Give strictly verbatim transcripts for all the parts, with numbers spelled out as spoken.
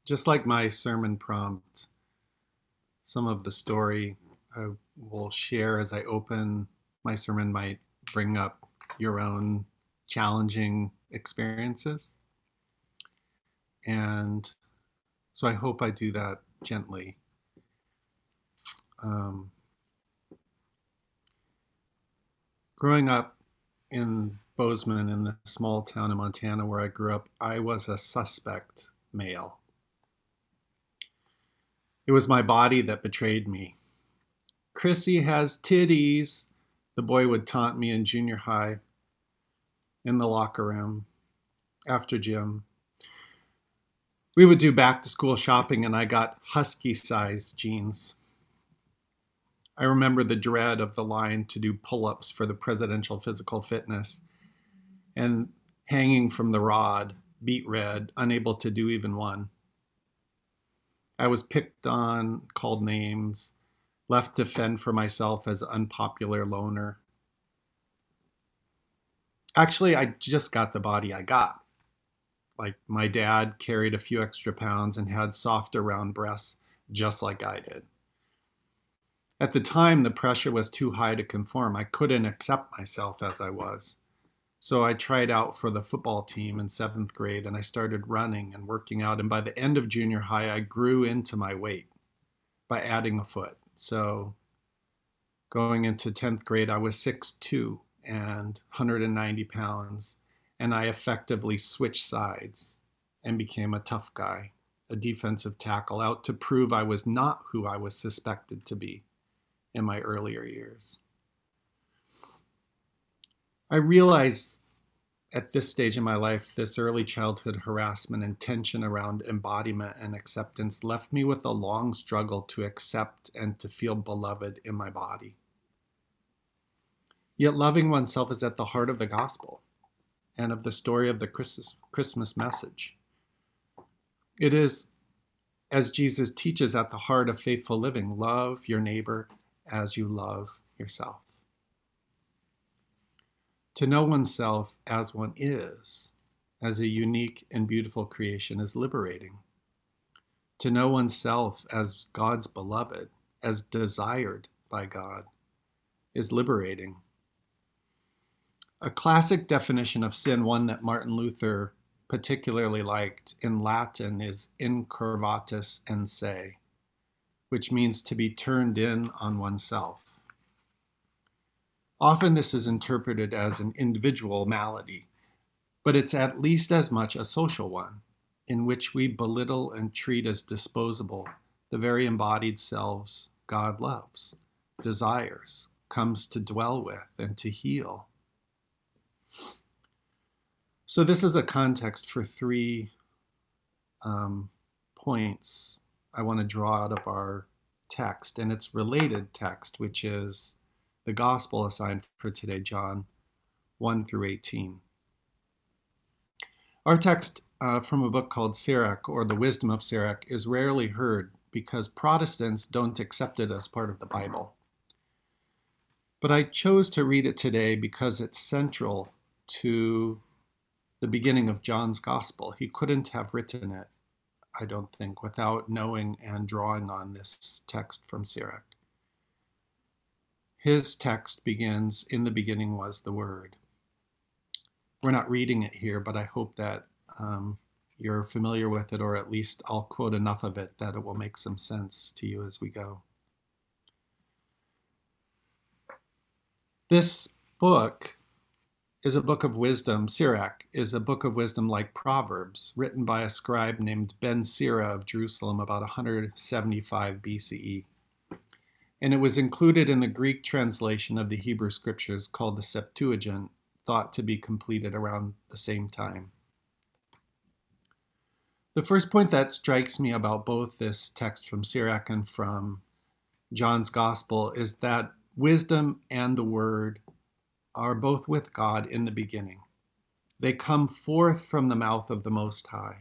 Just like my sermon prompt, some of the story I will share as I open my sermon might bring up your own challenging experiences. And so I hope I do that gently. Um, growing up in Bozeman, in the small town in Montana where I grew up, I was a suspect male. It was my body that betrayed me. Chrissy has titties, the boy would taunt me in junior high in the locker room after gym. We would do back to school shopping, and I got husky sized jeans. I remember the dread of the line to do pull ups for the presidential physical fitness and hanging from the rod, beet red, unable to do even one. I was picked on, called names, left to fend for myself as an unpopular loner. Actually, I just got the body I got. Like my dad carried a few extra pounds and had softer round breasts just like I did. At the time, the pressure was too high to conform. I couldn't accept myself as I was. So I tried out for the football team in seventh grade and I started running and working out. And by the end of junior high, I grew into my weight by adding a foot. So going into tenth grade, I was six foot two and one hundred ninety pounds. And I effectively switched sides and became a tough guy, a defensive tackle, out to prove I was not who I was suspected to be in my earlier years. I realized at this stage in my life, this early childhood harassment and tension around embodiment and acceptance left me with a long struggle to accept and to feel beloved in my body. Yet loving oneself is at the heart of the gospel and of the story of the Christmas, Christmas message. It is, as Jesus teaches, at the heart of faithful living: love your neighbor as you love yourself. To know oneself as one is, as a unique and beautiful creation, is liberating. To know oneself as God's beloved, as desired by God, is liberating. A classic definition of sin, one that Martin Luther particularly liked in Latin, is incurvatus in se, which means to be turned in on oneself. Often this is interpreted as an individual malady, but it's at least as much a social one, in which we belittle and treat as disposable the very embodied selves God loves, desires, comes to dwell with, and to heal. So this is a context for three um, points I want to draw out of our text, and its related text, which is the gospel assigned for today, John one through eighteen. Our text uh, from a book called Sirach, or The Wisdom of Sirach, is rarely heard because Protestants don't accept it as part of the Bible. But I chose to read it today because it's central to the beginning of John's gospel. He couldn't have written it, I don't think, without knowing and drawing on this text from Sirach. His text begins, "In the beginning was the Word." We're not reading it here, but I hope that um, you're familiar with it, or at least I'll quote enough of it that it will make some sense to you as we go. This book is a book of wisdom. Sirach is a book of wisdom like Proverbs, written by a scribe named Ben Sira of Jerusalem about one hundred seventy-five B C E. And it was included in the Greek translation of the Hebrew scriptures called the Septuagint, thought to be completed around the same time. The first point that strikes me about both this text from Sirach and from John's Gospel is that wisdom and the Word are both with God in the beginning. They come forth from the mouth of the Most High.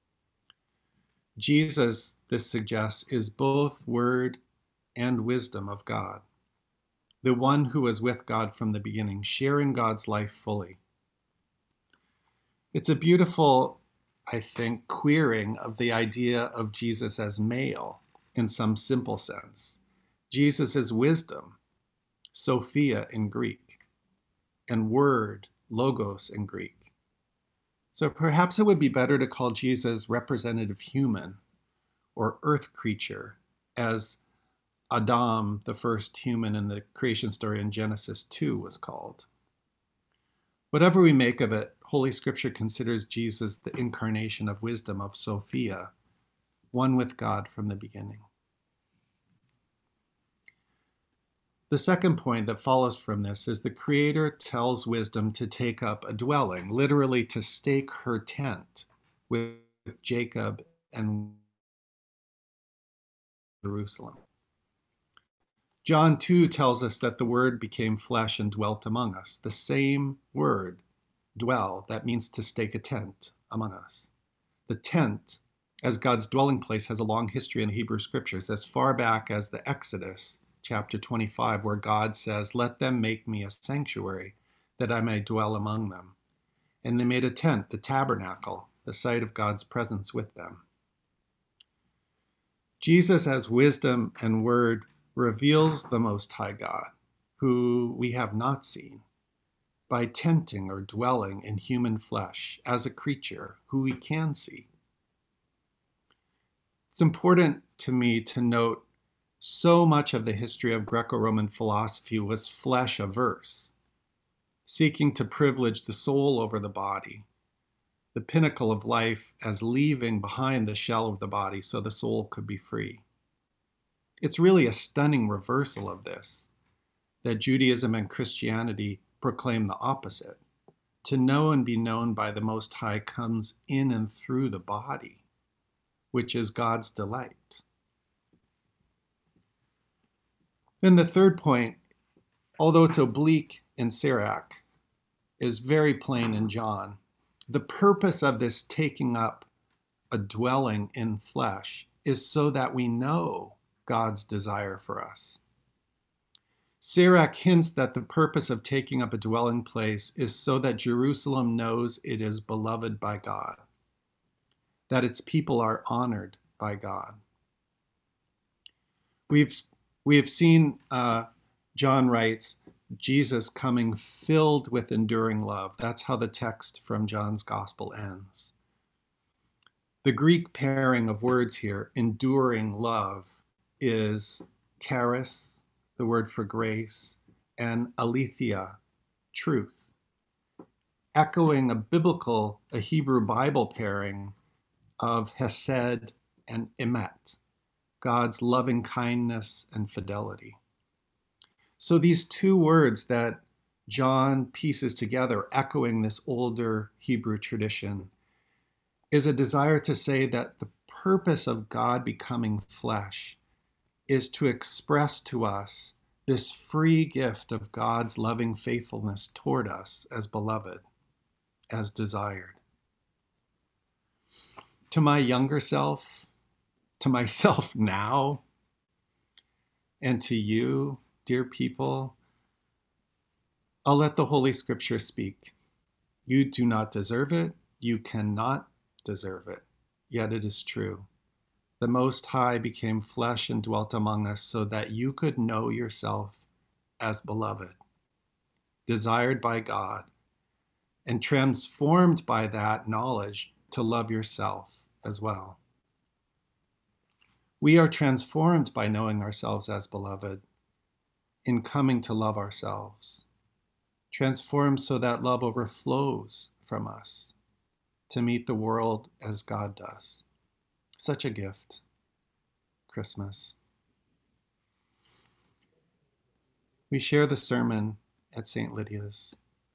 Jesus, this suggests, is both Word and wisdom of God, the one who was with God from the beginning, sharing God's life fully. It's a beautiful I think, queering of the idea of Jesus as male in some simple sense. Jesus is wisdom, Sophia in Greek, and word, logos in Greek. So perhaps it would be better to call Jesus representative human or earth creature, as Adam, the first human in the creation story in Genesis two, was called. Whatever we make of it, Holy Scripture considers Jesus the incarnation of wisdom, of Sophia, one with God from the beginning. The second point that follows from this is the Creator tells wisdom to take up a dwelling, literally to stake her tent with Jacob and Jerusalem. John two tells us that the Word became flesh and dwelt among us. The same word, dwell, that means to stake a tent among us. The tent, as God's dwelling place, has a long history in the Hebrew Scriptures, as far back as the Exodus, chapter twenty-five, where God says, "Let them make me a sanctuary, that I may dwell among them." And they made a tent, the tabernacle, the site of God's presence with them. Jesus, as wisdom and word, reveals the Most High God, who we have not seen, by tenting or dwelling in human flesh as a creature who we can see. It's important to me to note so much of the history of Greco-Roman philosophy was flesh averse, seeking to privilege the soul over the body, the pinnacle of life as leaving behind the shell of the body so the soul could be free. It's really a stunning reversal of this, that Judaism and Christianity proclaim the opposite. To know and be known by the Most High comes in and through the body, which is God's delight. Then the third point, although it's oblique in Sirach, is very plain in John. The purpose of this taking up a dwelling in flesh is so that we know God's desire for us. Sirach hints that the purpose of taking up a dwelling place is so that Jerusalem knows it is beloved by God, that its people are honored by God. We've we have seen, uh, John writes, Jesus coming filled with enduring love. That's how the text from John's gospel ends. The Greek pairing of words here, enduring love, is charis, the word for grace, and aletheia, truth, echoing a biblical, a Hebrew Bible pairing of hesed and emet, God's loving kindness and fidelity. So these two words that John pieces together, echoing this older Hebrew tradition, is a desire to say that the purpose of God becoming flesh is to express to us this free gift of God's loving faithfulness toward us as beloved, as desired. To my younger self, to myself now, and to you, dear people, I'll let the Holy Scripture speak. You do not deserve it. You cannot deserve it. Yet it is true. The Most High became flesh and dwelt among us so that you could know yourself as beloved, desired by God, and transformed by that knowledge to love yourself as well. We are transformed by knowing ourselves as beloved in coming to love ourselves, transformed so that love overflows from us to meet the world as God does. Such a gift, Christmas. We share the sermon at Saint Lydia's.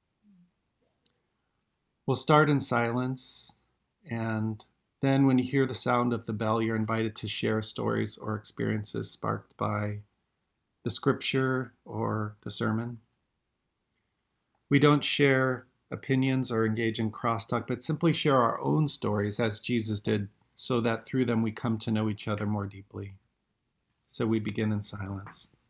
We'll start in silence, and then when you hear the sound of the bell, you're invited to share stories or experiences sparked by the scripture or the sermon. We don't share opinions or engage in crosstalk, but simply share our own stories as Jesus did, so that through them we come to know each other more deeply. So we begin in silence.